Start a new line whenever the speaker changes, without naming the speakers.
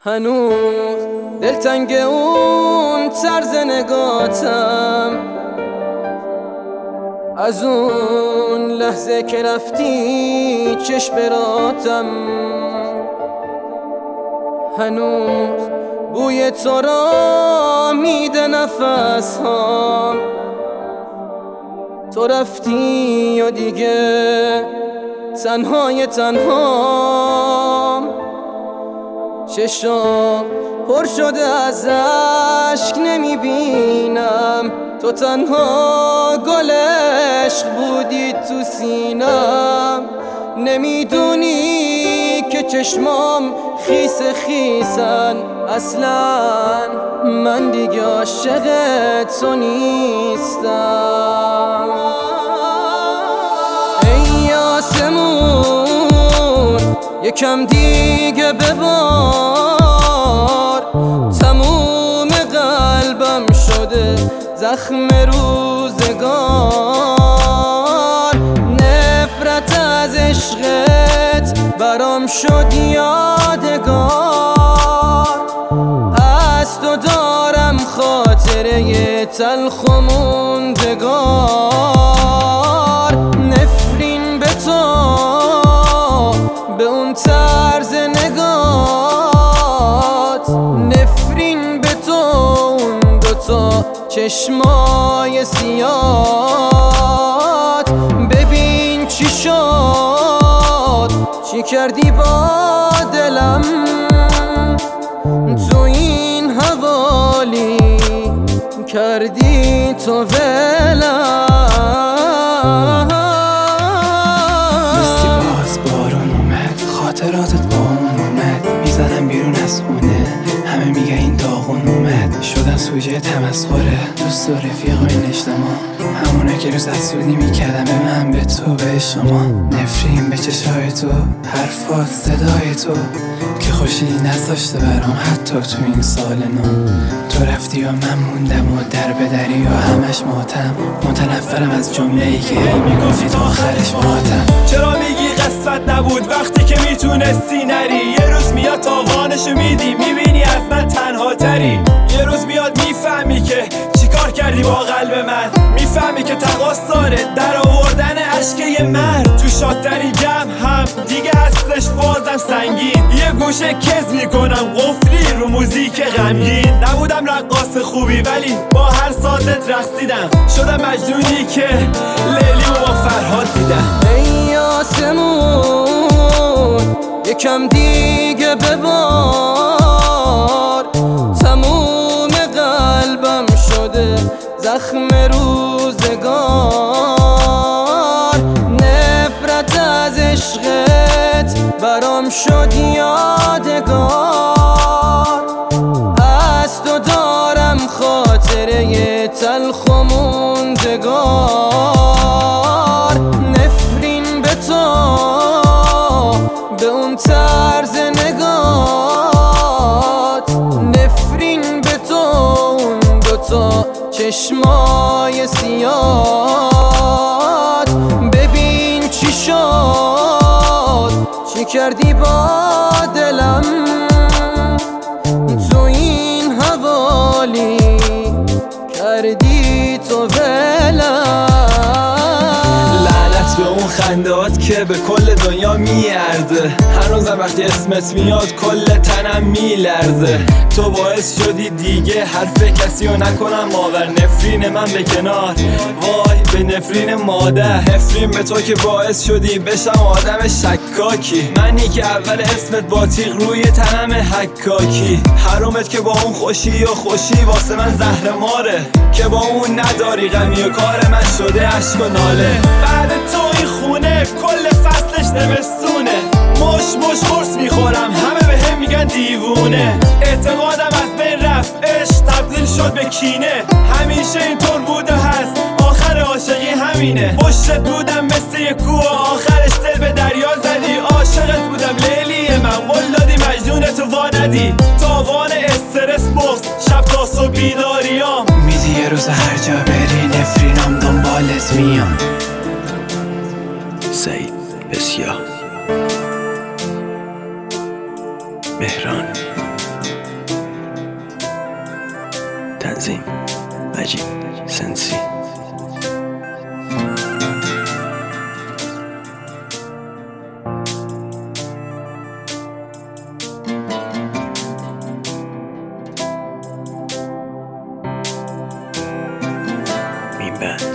هنوز دلتنگ اون طرز نگاتم، از اون لحظه که رفتی چشم براتم. هنوز بوی تو را میده نفس هام، تو رفتی و دیگه تنهای تنهام. چشام پر شده از عشق نمیبینم، تو تنها گل عشق بودی تو سینم. نمیدونی که چشمام خیس خیسن، اصلا من دیگه عاشق تو نیستم. ای آسمون یکم دیگه ببار، تموم قلبم شده زخم روزگار. نفرت از عشقت برام شد یادگار، از تو دارم خاطره تلخ و موندگار. نفرین به تو، به اون طرز نگات، نفرین به تو اون دوتا چشمای سیات. ببین چی شد، چی کردی با دلم تو این حوالی، کردی تو ولم.
خاطراتت با اون اومد، میزنم بیرون از خونه، همه میگه این داغون اومد. شدن سوژه تمسخره دوست و رفیق و این اجتماع، همونه که روز حسودی میکردم به من، به تو، به شما. نفرین به چشای تو، حرفات، صدای تو که خوشی نذاشته برام حتی تو این سال نو. تو رفتی و من موندم و در به دری و همش ماتم. متنفرم از جمله‌ای که میگفتی تا آخرش ماتم.
چرا میگی قسمت نبود وقتی که میتونستی نری؟ یه روز میاد تاوانشو میدی، میبینی از من تنها تری. یه روز میاد میفهمی که چیکار کردی با قلب من، میفهمی که تقاص داره در آوردن اشک یه مرد. تو شادترین جمع هم دیگه هستش بازم سنگین، یه گوشه کز میکنم قفلی رو موزیک غمگین. نبودم رقاص خوبی ولی با هر سازت رقصیدم، شدم مجنونی که لیلی و با فرهاد دیدم.
ای آسمون یکم دیگه ببار، تموم قلبم شده زخم روزگار. نفرت از عشقت برام شد یادگار، از تو دارم خاطره تلخ و موندگار. نفرین به تو، به اون طرز نگات، نفرین به تو اون دوتا چشمای سیات. ببین چی شد، چی کردی با دلم تو این حوالی، کردی تو ولم.
به اون خندهات که به کل دنیا میارزه، هنوزم وقتی اسمت میاد کل تنم میلرزه. تو باعث شدی دیگه حرف کسی رو نکنم آور. نفرین من به کنار، وای به نفرین مادر. نفرین به تو که باعث شدی بشم آدم شکاکی، منی که اول اسمت با تیغ روی تنم حکاکی. حرومت که با اون خوشی و خوشی واسه من زهر ماره، که با اون نداری غمی و کار من شده عشق و ناله. بعد تو این خونه کل فصلش نمستونه، مش قرص میخورم همه به هم میگن دیوونه. اعتقادم از بین رفت، عشق تبدیل شد به کینه. همیشه اینطور بوده هست، آخر عاشقی همینه. پشتت بودم مثل یه کوه، آخرش دل به دریا زدی. عاشقت بودم لیلی من، قول دادی مجنونت واندی. تاوان استرس بغض، شب تا صبح بیداریام.
میدی یه روز هر جا بری نفرینم دنبالت میام.
سعید بسیار مهران تنظیم مجید سنسی. Mean Bad.